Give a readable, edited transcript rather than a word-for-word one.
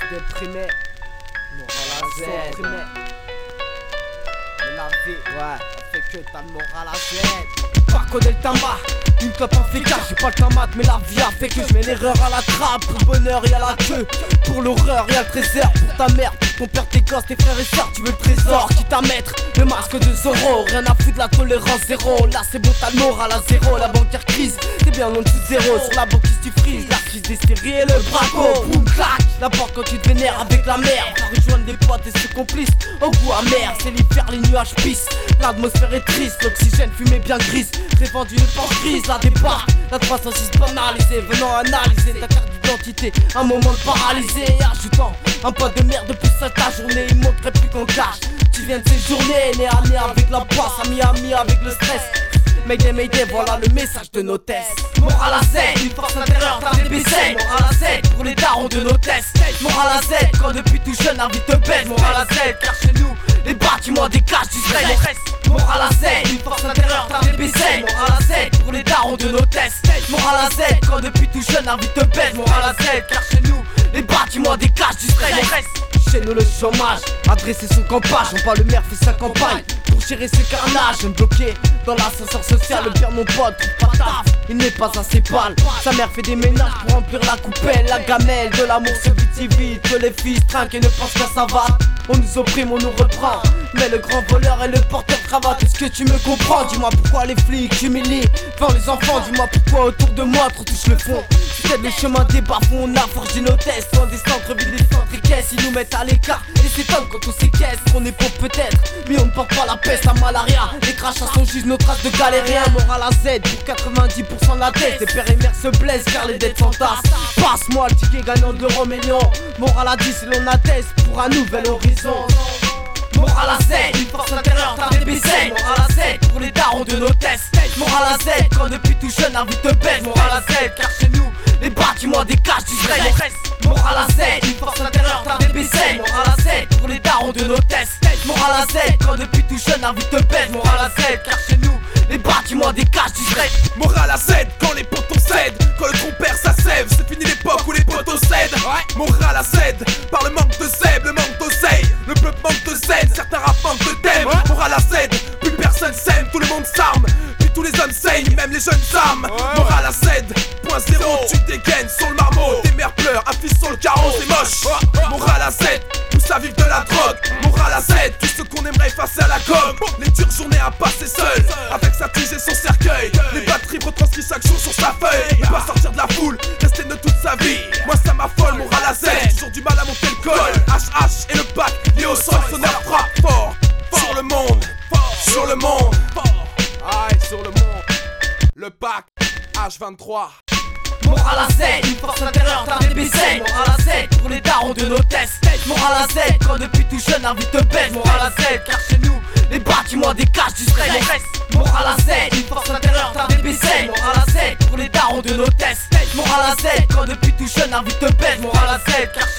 Déprimé, moral à Z. Déprimé. Et la vie, ouais, ça fait que t'as le moral à Z. Pas connaître le tabac, une clope en fécage. J'ai pas le tamat, mais la vie a fait que je mets l'erreur à la trappe. Pour le bonheur, y'a la queue. Pour l'horreur, y'a le trésor. Pour ta mère, pour ton père, tes gosses, tes frères et sœurs. Tu veux le trésor, quitte à mettre le masque de Zorro. Rien à foutre, la tolérance zéro. Là c'est bon, t'as le moral à zéro. La banquière crise, t'es bien en dessous de zéro. Sur la banquise tu frises, la crise des séries et le braco. Boum, clac, la porte quand tu te vénères avec la mer. Va rejoindre des potes et ses complices au goût amer. C'est l'hiver, les nuages pissent. L'atmosphère est triste, l'oxygène fumée bien grise. Rêvant d'une porte grise, la départ. La 306 banalisée, venant analyser ta carte d'identité. Un moment de paralysé, ajoutant un pas de merde depuis ça ta journée. Il manquerait plus qu'on cache. Tu viens de ces journées, né à nez avec la poisse, ami à ami avec le stress. Mayday, mayday, voilà le message de nos tests. Moral à Z, une force intérieure, t'as des BC. Moral à Z, pour les darons de nos tests. Moral à Z, quand depuis tout jeune la vie te baisse. Moral à Z, car chez nous, les bâtiments des caches du stress. Moral à Z, une force intérieure, t'as des BC. Moral à Z, pour les darons de nos tests. Moral à Z, quand depuis tout jeune la vie te baisse. Moral à Z, car chez nous, les bâtiments des caches du stress. Chez nous le chômage, adresser son campage. On voit le maire fait sa campagne pour gérer ce carnage. Me bloquer dans l'ascenseur social, le pire mon pote trouve pas taf, il n'est pas assez pâle. Sa mère fait des ménages pour remplir la coupelle. La gamelle de l'amour se vit si vite que les fils trinquent et ne pensent qu'à sa va. On nous opprime, on nous reprend. Mais le grand voleur est le porteur de cravate. Est-ce que tu me comprends? Dis-moi pourquoi les flics humilient devant les enfants. Dis-moi pourquoi autour de moi trop touche le fond. C'est le chemin des bas-fonds, on a forgé nos tests. Loin des centres vides, des centres et caisses. Ils nous mettent à l'écart et s'étonnent quand on séquestre. On est pauvre peut-être, mais on ne porte pas la peste, la malaria. Les crachats sont juste nos traces de galériens. Moral à Z pour 90% de la tête. Les pères et mères se blessent car les dettes s'entassent. Passe-moi le ticket gagnant de l'euro million. Moral à 10 et l'on atteste pour un nouvel horizon. Moral à Z, une force intérieure, t'as des BC. Moral à Z, pour les darons de nos tests. Moral à Z, quand depuis tout jeune la vie te baisse. Moral à Z, car chez nous, les bâtiments des caches du stress. Moral à Z, une force intérieure, t'as des BC. Moral à Z, pour les darons de nos tests. Moral à Z, quand depuis tout jeune la vie te baisse. Moral à Z, car chez nous, les bâtiments des caches du stress. Moral à Z, quand les potos cèdent, quand le compère ça sève, c'est fini l'époque où les potos cèdent. Moral à Z, par le manque de zèbre, le manque d'oseille, le peuple manque de Z, certains rap manquent de thème. Moral à Z, plus personne s'aime, tout le monde s'arme, puis tous les hommes saignent, même les jeunes âmes. Moral à Z, point zéro, tu dégaines sur le marmot, tes mères pleurent, un fils sur le carreau, c'est moche. Moral à Z, pousse à vivre de la drogue. Moral à Z, tout ce qu'on aimerait effacer à la com. Les dures journées à passer seul, avec sa tige et son cercueil. Les batteries retranscrits chaque jour sur sa feuille. Ne pas sortir de la foule, rester neutre toute sa vie. Moi ça m'affole, moral à Z, toujours du mal à monter le col. HH et le pack, lié au sol, sonneur frappe fort. Sur le monde, sur le monde. Aïe, sur le monde. Le pack, H23. Moral à Z, une force intérieure, t'as des BC. Moral à Z, pour les darons de nos tests. Moral à Z, quand depuis tout jeune la vie te baisse. Moral à Z, car chez nous, les bâtiments des caches du stress. Moral à Z, une force intérieure, t'as des BC. Moral à Z, pour les darons de nos tests. Moral à Z, quand depuis tout jeune la vie te baisse. Moral à Z, car